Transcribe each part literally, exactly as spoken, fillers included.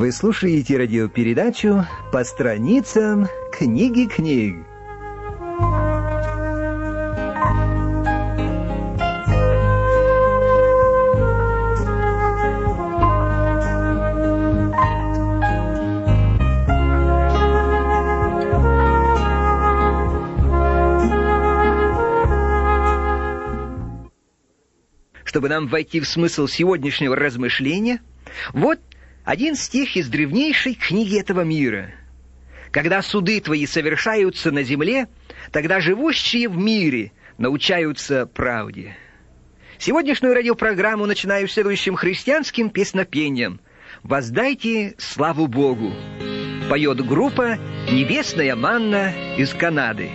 Вы слушаете радиопередачу «По страницам книги книг». Чтобы нам войти в смысл сегодняшнего размышления, вот один стих из древнейшей книги этого мира. «Когда суды твои совершаются на земле, тогда живущие в мире научаются правде». Сегодняшнюю радиопрограмму начинаю следующим христианским песнопением «Воздайте славу Богу». Поет группа «Небесная манна» из Канады.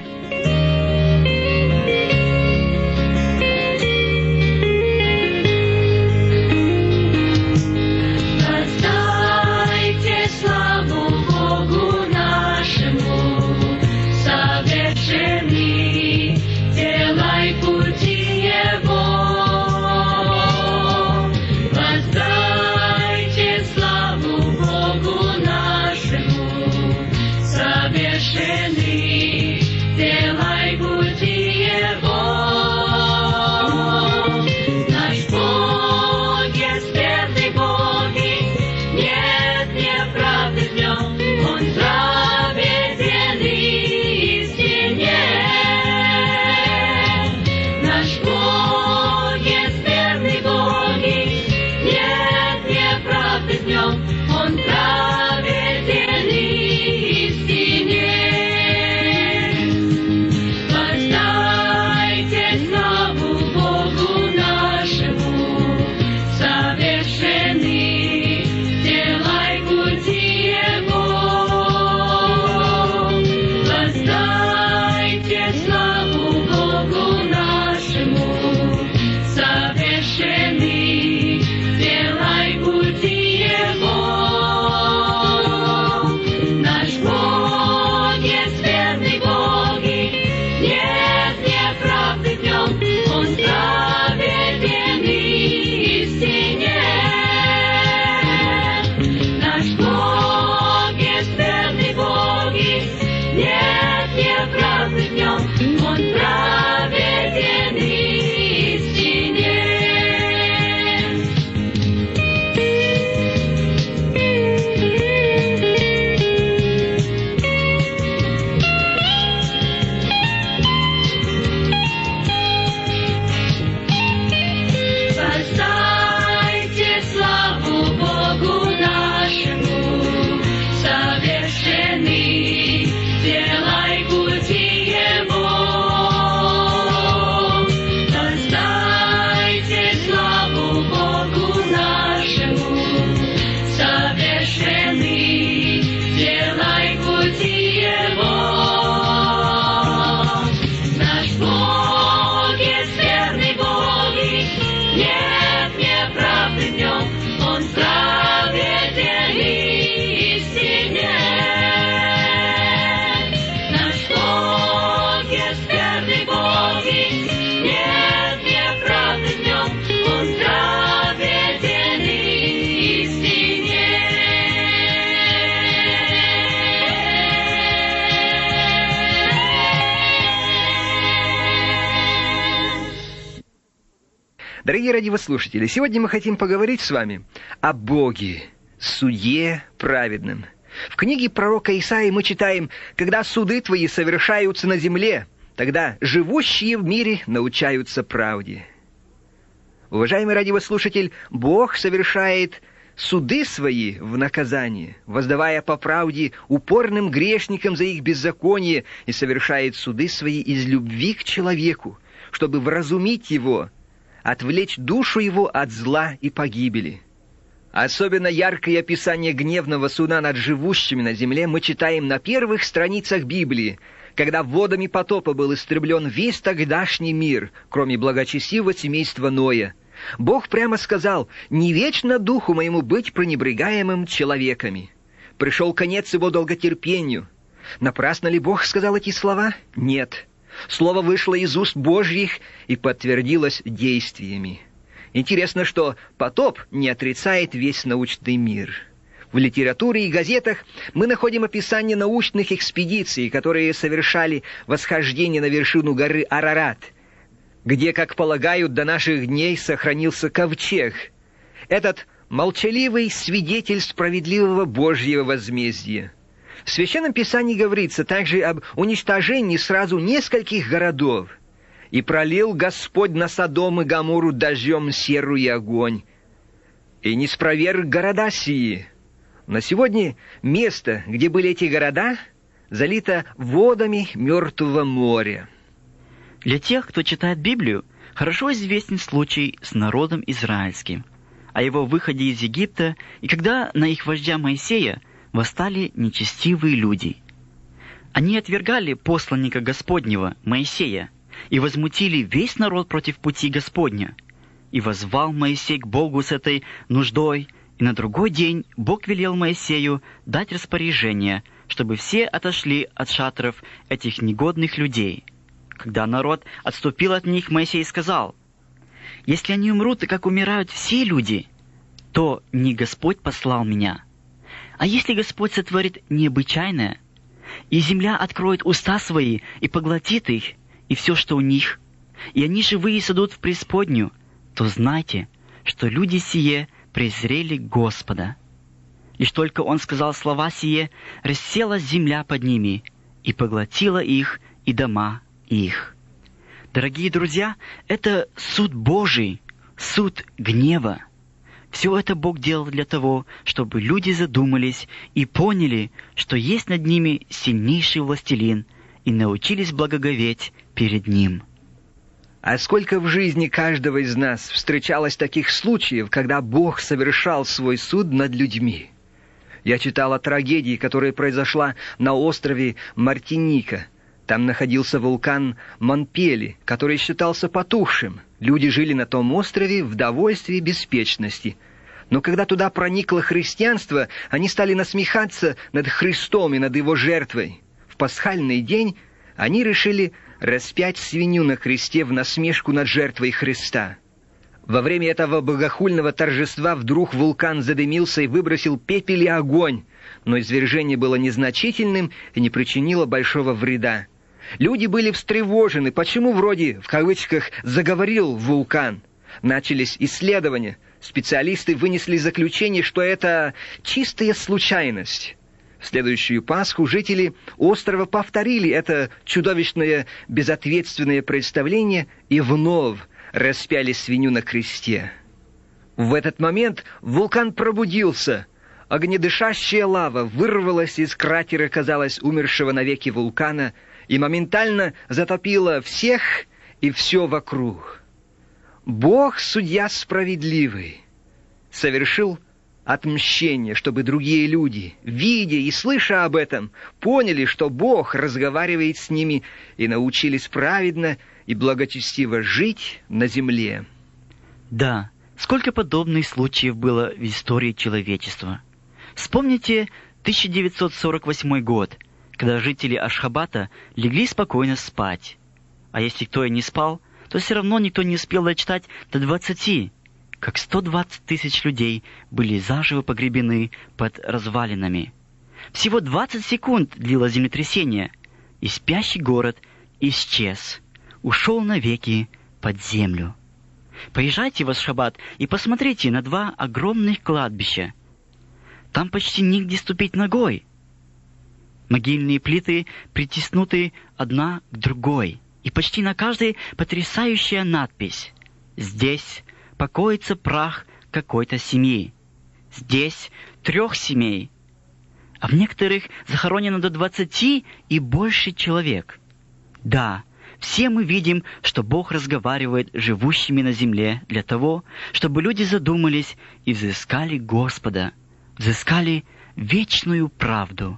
Дорогие радиослушатели, сегодня мы хотим поговорить с вами о Боге, суде праведном. В книге пророка Исаии мы читаем: «Когда суды твои совершаются на земле, тогда живущие в мире научаются правде». Уважаемый радиослушатель, Бог совершает суды свои в наказание, воздавая по правде упорным грешникам за их беззаконие, и совершает суды свои из любви к человеку, чтобы вразумить его, отвлечь душу его от зла и погибели. Особенно яркое описание гневного суда над живущими на земле мы читаем на первых страницах Библии, когда водами потопа был истреблен весь тогдашний мир, кроме благочестивого семейства Ноя. Бог прямо сказал: «Не вечно духу моему быть пренебрегаемым человеками». Пришел конец его долготерпению. Напрасно ли Бог сказал эти слова? Нет. Слово вышло из уст Божьих и подтвердилось действиями. Интересно, что потоп не отрицает весь научный мир. В литературе и газетах мы находим описание научных экспедиций, которые совершали восхождение на вершину горы Арарат, где, как полагают, до наших дней сохранился ковчег. Этот молчаливый свидетель справедливого Божьего возмездия. В Священном Писании говорится также об уничтожении сразу нескольких городов. «И пролил Господь на Содом и Гоморру дождем серу и огонь, и не спроверг города сии». На сегодня место, где были эти города, залито водами Мертвого моря. Для тех, кто читает Библию, хорошо известен случай с народом израильским, о его выходе из Египта, и когда на их вождя Моисея восстали нечестивые люди. Они отвергали посланника Господнего, Моисея, и возмутили весь народ против пути Господня. И воззвал Моисей к Богу с этой нуждой, и на другой день Бог велел Моисею дать распоряжение, чтобы все отошли от шатров этих негодных людей. Когда народ отступил от них, Моисей сказал: «Если они умрут, как умирают все люди, то не Господь послал меня. А если Господь сотворит необычайное, и земля откроет уста свои и поглотит их, и все, что у них, и они живые сойдут в преисподнюю, то знайте, что люди сие презрели Господа». Лишь только он сказал слова сие, расселась земля под ними, и поглотила их и дома их. Дорогие друзья, это суд Божий, суд гнева. Все это Бог делал для того, чтобы люди задумались и поняли, что есть над ними сильнейший властелин, и научились благоговеть перед Ним. А сколько в жизни каждого из нас встречалось таких случаев, когда Бог совершал свой суд над людьми? Я читал о трагедии, которая произошла на острове Мартиника. Там находился вулкан Монпели, который считался потухшим. Люди жили на том острове в довольстве и беспечности. Но когда туда проникло христианство, они стали насмехаться над Христом и над Его жертвой. В пасхальный день они решили распять свинью на кресте в насмешку над жертвой Христа. Во время этого богохульного торжества вдруг вулкан задымился и выбросил пепел и огонь, но извержение было незначительным и не причинило большого вреда. Люди были встревожены, почему вроде, в кавычках, «заговорил вулкан». Начались исследования. Специалисты вынесли заключение, что это чистая случайность. В следующую Пасху жители острова повторили это чудовищное безответственное представление и вновь распяли свинью на кресте. В этот момент вулкан пробудился. Огнедышащая лава вырвалась из кратера, казалось, умершего навеки вулкана, и моментально затопила всех и все вокруг. Бог, судья справедливый, совершил отмщение, чтобы другие люди, видя и слыша об этом, поняли, что Бог разговаривает с ними и научились праведно и благочестиво жить на земле. Да, сколько подобных случаев было в истории человечества. Вспомните тысяча девятьсот сорок восьмой год, когда жители Ашхабата легли спокойно спать. А если кто и не спал, то все равно никто не успел дочитать до двадцати, как сто двадцать тысяч людей были заживо погребены под развалинами. Всего двадцать секунд длилось землетрясение, и спящий город исчез, ушел навеки под землю. Поезжайте в Ашхабад и посмотрите на два огромных кладбища. Там почти нигде ступить ногой. Могильные плиты притиснуты одна к другой, и почти на каждой потрясающая надпись: «Здесь покоится прах какой-то семьи. Здесь трех семей». А в некоторых захоронено до двадцати и больше человек. Да, все мы видим, что Бог разговаривает с живущими на земле для того, чтобы люди задумались и взыскали Господа, взыскали вечную правду.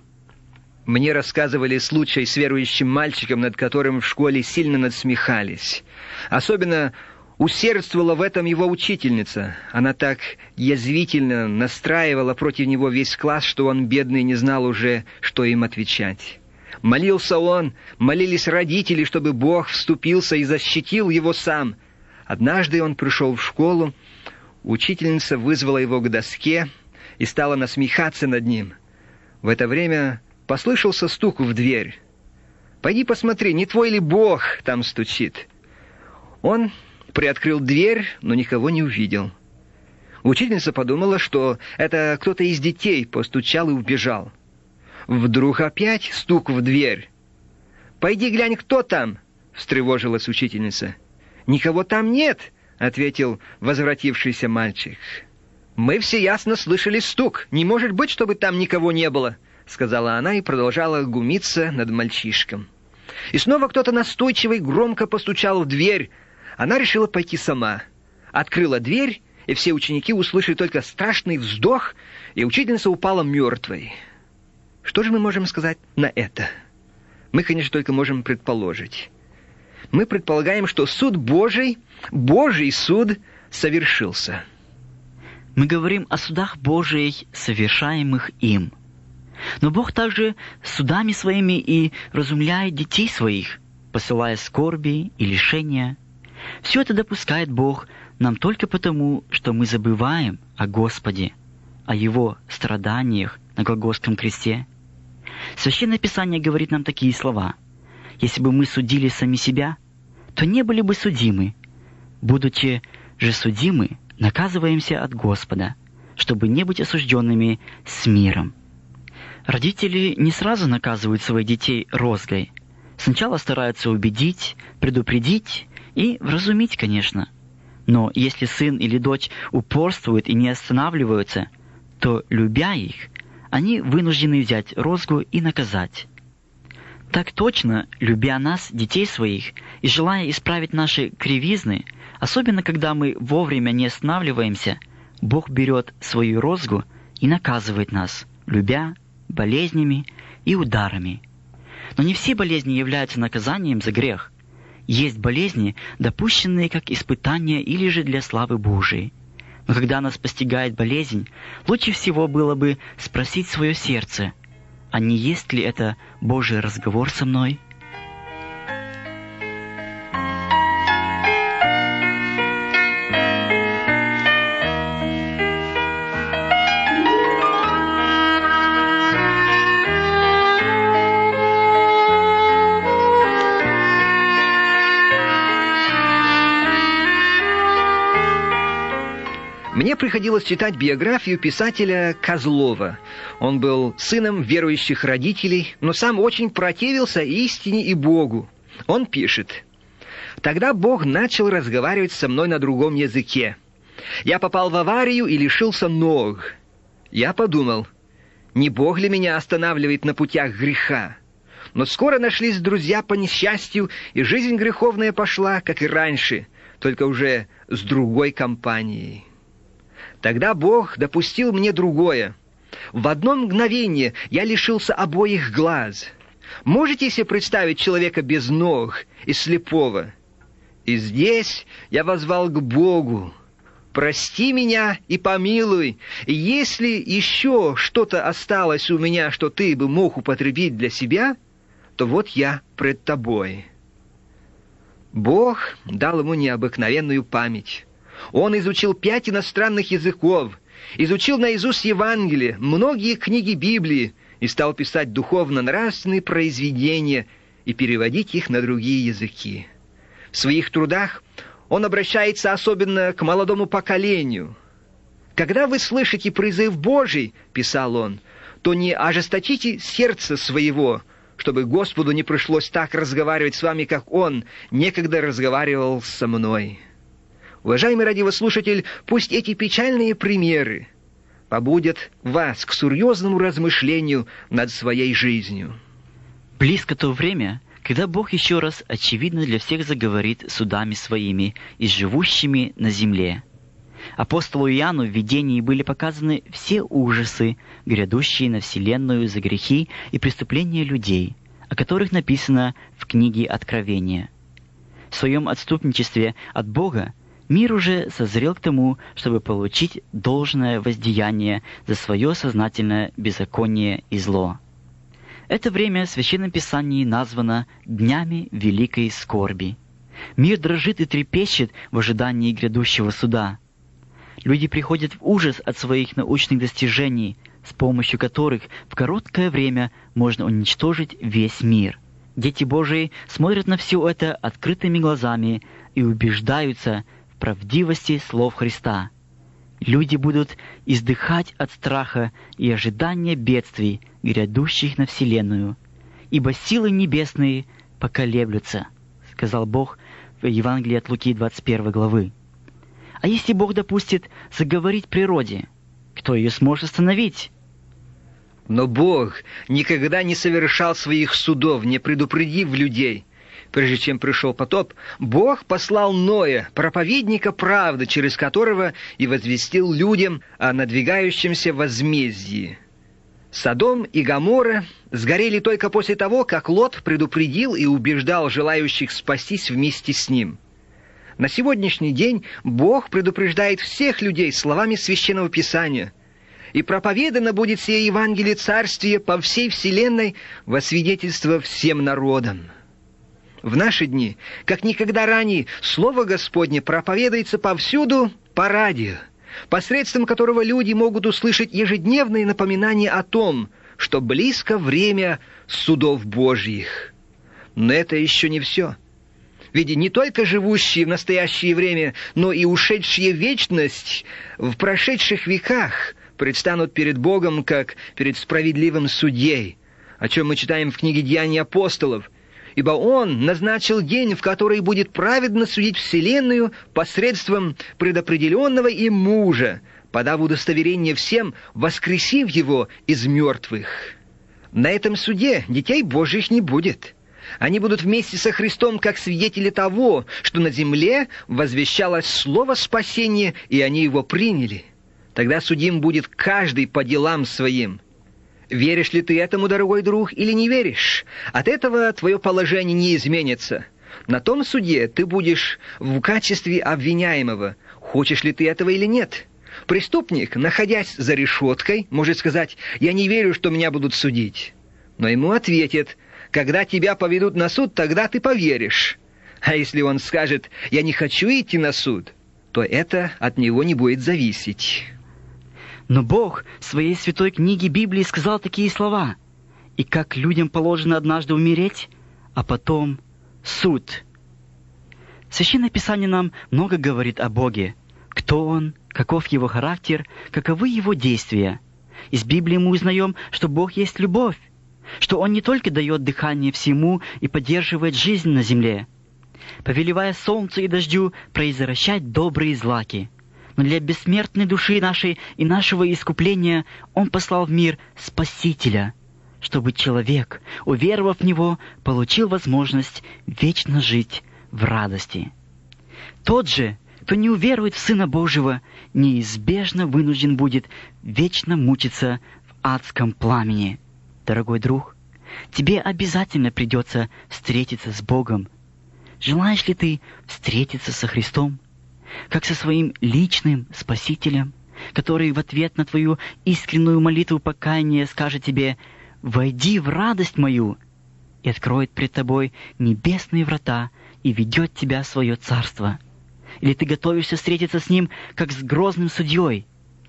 Мне рассказывали случай с верующим мальчиком, над которым в школе сильно надсмехались. Особенно усердствовала в этом его учительница. Она так язвительно настраивала против него весь класс, что он, бедный, не знал уже, что им отвечать. Молился он, молились родители, чтобы Бог вступился и защитил его сам. Однажды он пришел в школу, учительница вызвала его к доске и стала насмехаться над ним. В это время послышался стук в дверь. «Пойди посмотри, не твой ли Бог там стучит?» Он приоткрыл дверь, но никого не увидел. Учительница подумала, что это кто-то из детей постучал и убежал. Вдруг опять стук в дверь. «Пойди глянь, кто там!» — встревожилась учительница. «Никого там нет!» — ответил возвратившийся мальчик. «Мы все ясно слышали стук. Не может быть, чтобы там никого не было!» — сказала она и продолжала глумиться над мальчишком. И снова кто-то настойчивый громко постучал в дверь. Она решила пойти сама. Открыла дверь, и все ученики услышали только страшный вздох, и учительница упала мертвой. Что же мы можем сказать на это? Мы, конечно, только можем предположить. Мы предполагаем, что суд Божий, Божий суд совершился. Мы говорим о судах Божиих, совершаемых им. Но Бог также судами своими и разумляет детей своих, посылая скорби и лишения. Все это допускает Бог нам только потому, что мы забываем о Господе, о Его страданиях на Голгофском кресте. Священное Писание говорит нам такие слова: «Если бы мы судили сами себя, то не были бы судимы. Будучи же судимы, наказываемся от Господа, чтобы не быть осужденными с миром». Родители не сразу наказывают своих детей розгой. Сначала стараются убедить, предупредить и вразумить, конечно. Но если сын или дочь упорствуют и не останавливаются, то, любя их, они вынуждены взять розгу и наказать. Так точно, любя нас, детей своих, и желая исправить наши кривизны, особенно когда мы вовремя не останавливаемся, Бог берет свою розгу и наказывает нас, любя, болезнями и ударами. Но не все болезни являются наказанием за грех. Есть болезни, допущенные как испытания или же для славы Божией. Но когда нас постигает болезнь, лучше всего было бы спросить свое сердце, а не есть ли это Божий разговор со мной? Мне приходилось читать биографию писателя Козлова. Он был сыном верующих родителей, но сам очень противился истине и Богу. Он пишет: «Тогда Бог начал разговаривать со мной на другом языке. Я попал в аварию и лишился ног. Я подумал, не Бог ли меня останавливает на путях греха? Но скоро нашлись друзья по несчастью, и жизнь греховная пошла, как и раньше, только уже с другой компанией. Тогда Бог допустил мне другое. В одно мгновение я лишился обоих глаз. Можете себе представить человека без ног и слепого? И здесь я воззвал к Богу: прости меня и помилуй. И если еще что-то осталось у меня, что ты бы мог употребить для себя, то вот я пред тобой». Бог дал ему необыкновенную память. Он изучил пять иностранных языков, изучил наизусть Евангелие, многие книги Библии и стал писать духовно-нравственные произведения и переводить их на другие языки. В своих трудах он обращается особенно к молодому поколению. «Когда вы слышите призыв Божий, — писал он, — то не ожесточите сердце своего, чтобы Господу не пришлось так разговаривать с вами, как Он некогда разговаривал со мной». Уважаемый радиослушатель, пусть эти печальные примеры побудят вас к серьезному размышлению над своей жизнью. Близко то время, когда Бог еще раз очевидно для всех заговорит судами своими и живущими на земле. Апостолу Иоанну в видении были показаны все ужасы, грядущие на вселенную за грехи и преступления людей, о которых написано в книге Откровения. В своем отступничестве от Бога мир уже созрел к тому, чтобы получить должное воздеяние за свое сознательное беззаконие и зло. Это время в Священном Писании названо «днями великой скорби». Мир дрожит и трепещет в ожидании грядущего суда. Люди приходят в ужас от своих научных достижений, с помощью которых в короткое время можно уничтожить весь мир. Дети Божии смотрят на все это открытыми глазами и убеждаются в правдивости слов Христа. Люди будут издыхать от страха и ожидания бедствий, грядущих на вселенную, ибо силы небесные поколеблются, сказал Бог в Евангелии от Луки двадцать первой главы. А если Бог допустит заговорить природе, кто ее сможет остановить? Но Бог никогда не совершал своих судов, не предупредив людей. Прежде чем пришел потоп, Бог послал Ноя, проповедника правды, через которого и возвестил людям о надвигающемся возмездии. Содом и Гоморра сгорели только после того, как Лот предупредил и убеждал желающих спастись вместе с ним. На сегодняшний день Бог предупреждает всех людей словами Священного Писания, и проповедано будет сие Евангелие Царствия по всей вселенной во свидетельство всем народам. В наши дни, как никогда ранее, Слово Господне проповедуется повсюду по радио, посредством которого люди могут услышать ежедневные напоминания о том, что близко время судов Божьих. Но это еще не все. Ведь не только живущие в настоящее время, но и ушедшие в вечность в прошедших веках предстанут перед Богом, как перед справедливым судьей, о чем мы читаем в книге «Деяний апостолов». Ибо Он назначил день, в который будет праведно судить вселенную посредством предопределенного им мужа, подав удостоверение всем, воскресив его из мертвых. На этом суде детей Божьих не будет. Они будут вместе со Христом как свидетели того, что на земле возвещалось слово спасения, и они его приняли. Тогда судим будет каждый по делам своим. Веришь ли ты этому, дорогой друг, или не веришь? От этого твое положение не изменится. На том суде ты будешь в качестве обвиняемого, хочешь ли ты этого или нет. Преступник, находясь за решеткой, может сказать: «Я не верю, что меня будут судить». Но ему ответят: «Когда тебя поведут на суд, тогда ты поверишь». А если он скажет: «Я не хочу идти на суд», то это от него не будет зависеть. Но Бог в своей святой книге Библии сказал такие слова: «И как людям положено однажды умереть, а потом суд». Священное Писание нам много говорит о Боге. Кто Он, каков Его характер, каковы Его действия. Из Библии мы узнаем, что Бог есть любовь, что Он не только дает дыхание всему и поддерживает жизнь на земле, повелевая солнцу и дождю произвращать добрые злаки. Но для бессмертной души нашей и нашего искупления Он послал в мир Спасителя, чтобы человек, уверовав в Него, получил возможность вечно жить в радости. Тот же, кто не уверует в Сына Божьего, неизбежно вынужден будет вечно мучиться в адском пламени. Дорогой друг, тебе обязательно придется встретиться с Богом. Желаешь ли ты встретиться со Христом, как со своим личным Спасителем, который в ответ на твою искреннюю молитву покаяния скажет тебе: «Войди в радость мою», и откроет пред тобой небесные врата и ведет тебя в свое царство? Или ты готовишься встретиться с Ним, как с грозным судьей?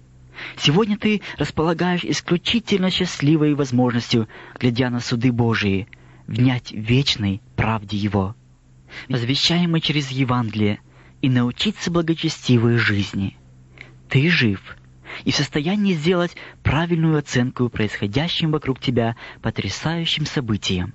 Сегодня ты располагаешь исключительно счастливой возможностью, глядя на суды Божии, внять вечной правде Его, возвещаемой через Евангелие, и научиться благочестивой жизни. Ты жив и в состоянии сделать правильную оценку происходящим вокруг тебя потрясающим событиям.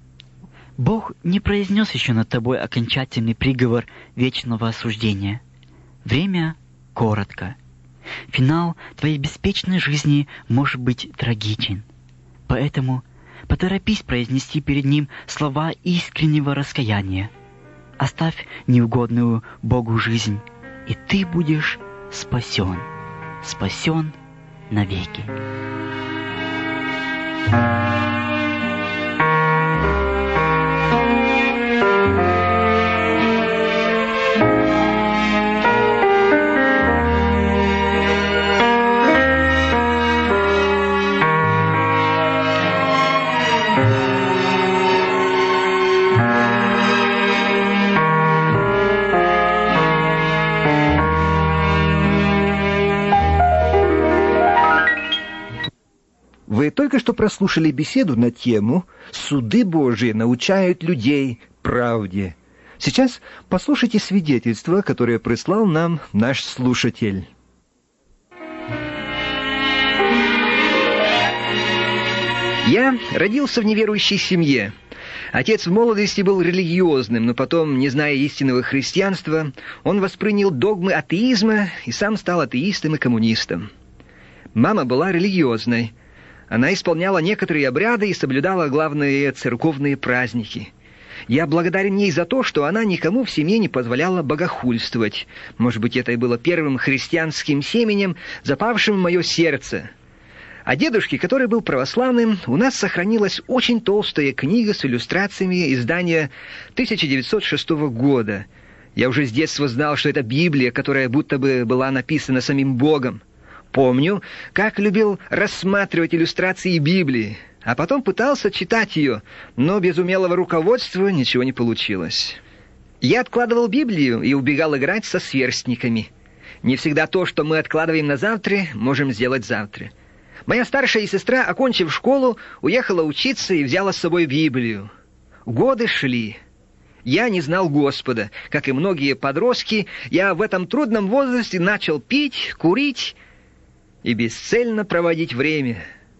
Бог не произнес еще над тобой окончательный приговор вечного осуждения. Время коротко. Финал твоей беспечной жизни может быть трагичен. Поэтому поторопись произнести перед Ним слова искреннего раскаяния. Оставь неугодную Богу жизнь, и ты будешь спасен, спасен навеки. только что прослушали беседу на тему «Суды Божии научают людей правде». Сейчас послушайте свидетельство, которое прислал нам наш слушатель. Я родился в неверующей семье. Отец в молодости был религиозным, но потом, не зная истинного христианства, он воспринял догмы атеизма и сам стал атеистом и коммунистом. Мама была религиозной. Она исполняла некоторые обряды и соблюдала главные церковные праздники. Я благодарен ей за то, что она никому в семье не позволяла богохульствовать. Может быть, это и было первым христианским семенем, запавшим в мое сердце. О дедушке, который был православным, у нас сохранилась очень толстая книга с иллюстрациями издания тысяча девятьсот шестого года. Я уже с детства знал, что это Библия, которая будто бы была написана самим Богом. Помню, как любил рассматривать иллюстрации Библии, а потом пытался читать ее, но без умелого руководства ничего не получилось. Я откладывал Библию и убегал играть со сверстниками. Не всегда то, что мы откладываем на завтра, можем сделать завтра. Моя старшая сестра, окончив школу, уехала учиться и взяла с собой Библию. Годы шли. Я не знал Господа. Как и многие подростки, я в этом трудном возрасте начал пить, курить и бесцельно проводить время.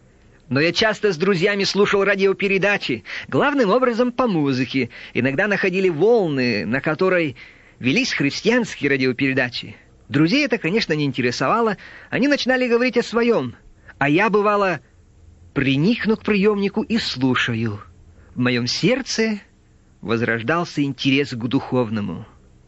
Но я часто с друзьями слушал радиопередачи, главным образом по музыке. Иногда находили волны, на которой велись христианские радиопередачи. Друзей это, конечно, не интересовало. Они начинали говорить о своем. А я, бывало, приникну к приемнику и слушаю. В моем сердце возрождался интерес к духовному.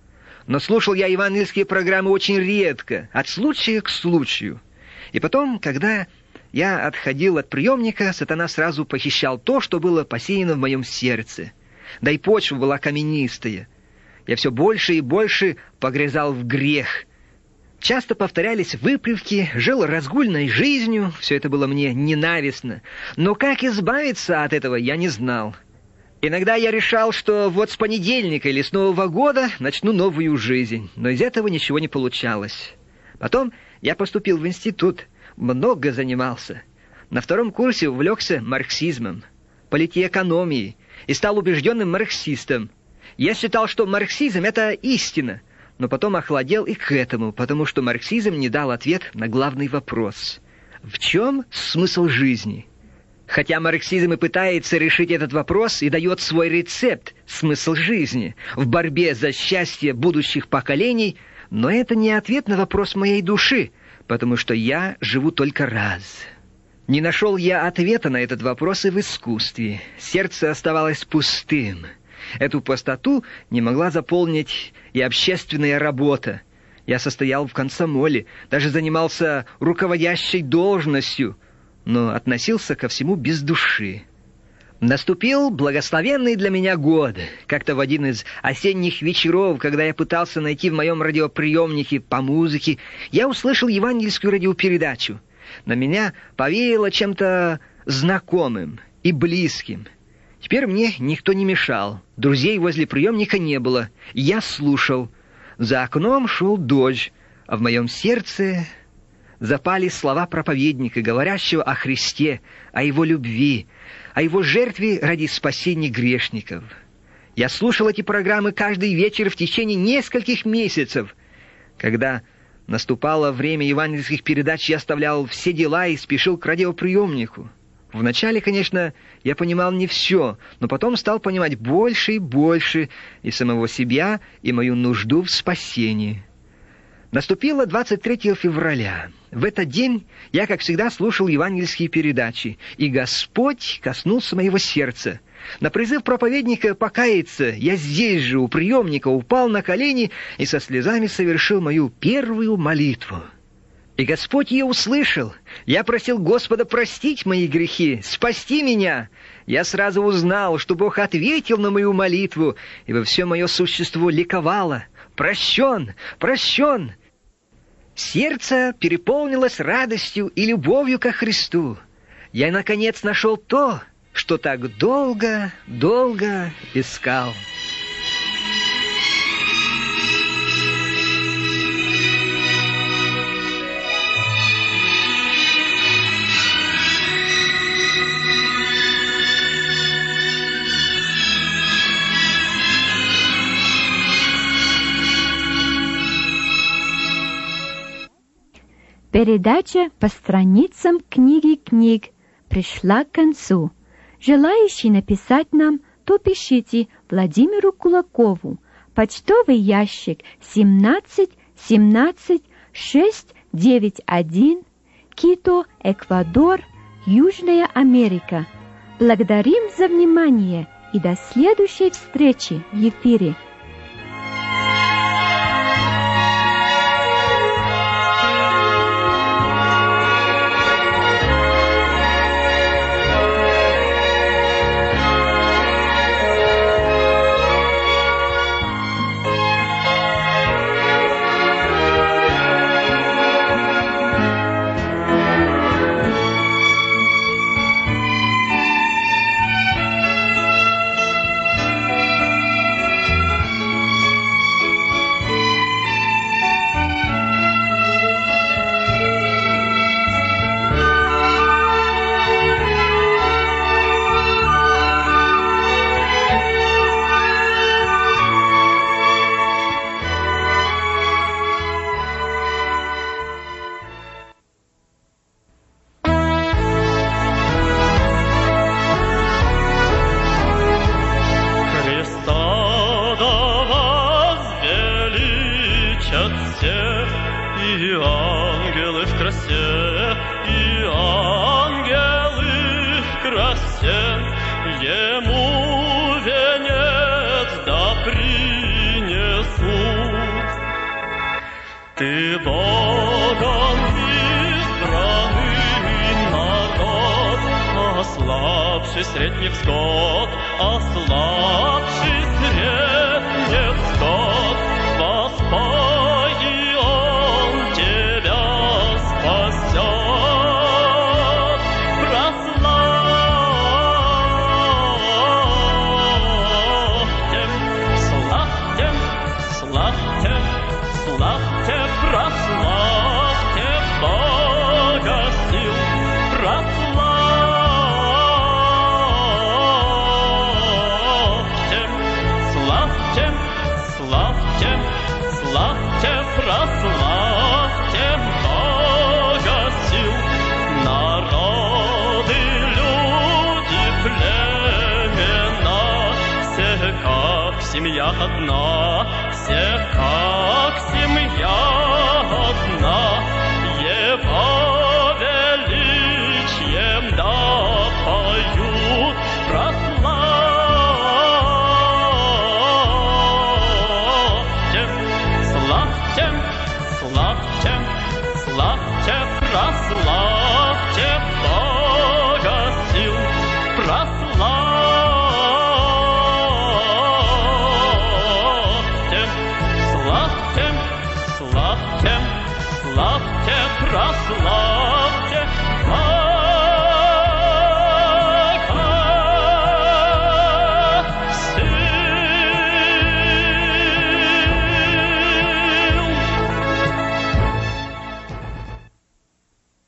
Но слушал я евангельские программы очень редко, от случая к случаю. И потом, когда я отходил от приемника, сатана сразу похищал то, что было посеяно в моем сердце. Да и почва была каменистая. Я все больше и больше погрязал в грех. Часто повторялись выпивки, жил разгульной жизнью, все это было мне ненавистно. Но как избавиться от этого, я не знал. Иногда я решал, что вот с понедельника или с Нового года начну новую жизнь, но из этого ничего не получалось. Потом я поступил в институт, много занимался. На втором курсе увлекся марксизмом, политэкономией и стал убежденным марксистом. Я считал, что марксизм — это истина, но потом охладел и к этому, потому что марксизм не дал ответ на главный вопрос. В чем смысл жизни? Хотя марксизм и пытается решить этот вопрос и дает свой рецепт, смысл жизни, в борьбе за счастье будущих поколений, но это не ответ на вопрос моей души, потому что я живу только раз. Не нашел я ответа на этот вопрос и в искусстве. Сердце оставалось пустым. Эту пустоту не могла заполнить и общественная работа. Я состоял в комсомоле, даже занимался руководящей должностью, но относился ко всему без души. Наступил благословенный для меня год. Как-то в один из осенних вечеров, когда я пытался найти в моем радиоприемнике по музыке, я услышал евангельскую радиопередачу. На меня повеяло чем-то знакомым и близким. Теперь мне никто не мешал. Друзей возле приемника не было. Я слушал. За окном шел дождь, а в моем сердце запали слова проповедника, говорящего о Христе, о Его любви, о Его жертве ради спасения грешников. Я слушал эти программы каждый вечер в течение нескольких месяцев. Когда наступало время евангельских передач, я оставлял все дела и спешил к радиоприемнику. Вначале, конечно, я понимал не все, но потом стал понимать больше и больше и самого себя, и мою нужду в спасении. Наступило двадцать третьего февраля. В этот день я, как всегда, слушал евангельские передачи, и Господь коснулся моего сердца. На призыв проповедника покаяться я здесь же, у приемника, упал на колени и со слезами совершил мою первую молитву. И Господь ее услышал. Я просил Господа простить мои грехи, спасти меня. Я сразу узнал, что Бог ответил на мою молитву, и во все мое существо ликовало. Прощен, прощен. Сердце переполнилось радостью и любовью ко Христу. Я, наконец, нашел то, что так долго, долго искал. Передача по страницам книги книг пришла к концу. Желающие написать нам, то пишите Владимиру Кулакову. Почтовый ящик семнадцать семнадцать шестьсот девяносто один, Кито, Эквадор, Южная Америка. Благодарим за внимание и до следующей встречи в эфире. И ангелы в красе, и ангелы в красе, ему венец да принесут. Ты Богом избранный народ, ослабший средних скот, ослабший средних скот, воспои он тебя спасет. Прославьте, славьте, славьте, славьте, прославьте Бога сил, прославьте, славьте, славьте, славьте, прославьте Бога сил. Народы, люди, племена, все как семья одна, все как семья